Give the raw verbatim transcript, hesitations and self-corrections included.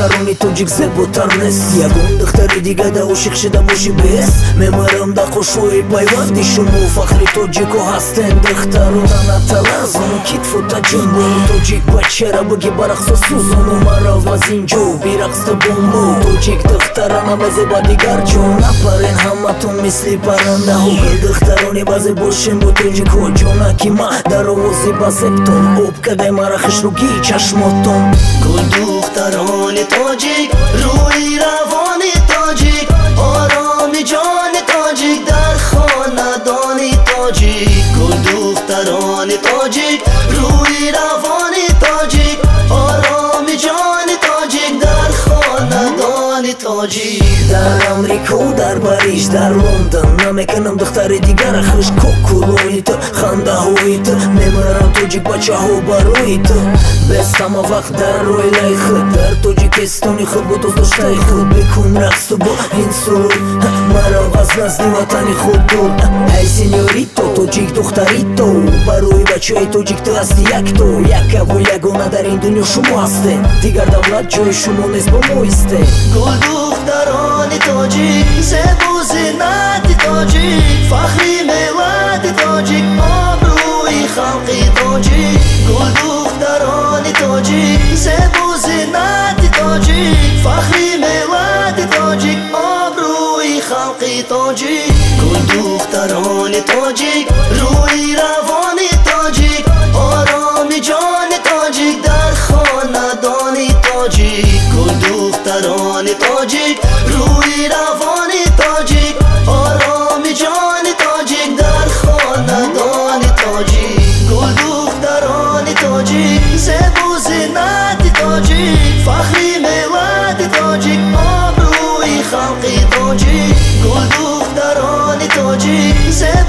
دخترانی توجیک زیباتر نیست یگون دختری دیگه دا عاشق شده باشی بس میمارم دا خوشوی پیوندی شما فخری توجیکو هستن دخترو تنه تلازونو کتفو تا جنبو توجیک بچه را بگی برقص و سوزونو مرا از اینجا بیرقص تا بومبو توجیک دخترانه بازی با دیگر جو نپرین همه تون مثلی پرنده هوگل دخترانی بازی باشین با توجیکو جونا کی ما در آوازی بازبتون اوب کده مرا خشروگی چشماتون گل دخترانی تاجیک روی روانی تاجیک آرامی جان تاجیک در خاندانی تاجیک گل دخترانی تاجیک روی روانی تاجیک آرامی جان تاجیک در خاندانی تاجیک در امریکا و در پاریژ در لندن نمیکنم دختر دیگر خوش کوکولوی تو خنده های تو میمارم توجیک بچه ها بروی تو بستم وقت در روی لای خود در توجیکستانی خود با دوست داشته خود بکن رقص تو با این سرود مرا از نزدی وطنی خود دور ای سینیوریتو توجیک دختری تو بروی بچه های توجیک تو هستی یک تو یک و یگانه در این دنیا شما هسته دیگر دولت جای شما نیست با ما ایسته گل دخترانی تاجیک زیبا زینتی تاجیک فخری میلادی تاجیک آبروی خلقی تاجیک گل دخترانی تاجیک زیبا زینتی تاجیک فخری میلادی تاجیک آبروی خلقی تاجیک گل دخترانی تاجیک روی روانی تاجیک آرامی جان تاجیک در خاندانی تاجیک گل دخترانی تاجیک روی روانی تاجیک آرامی جان تاجیک در خاندانی تاجیک گل دخترانی تاجیک زیبا زینتی تاجیک فخری میلادی تاجیک آبروی خلقی تاجیک گل دخترانی تاجیک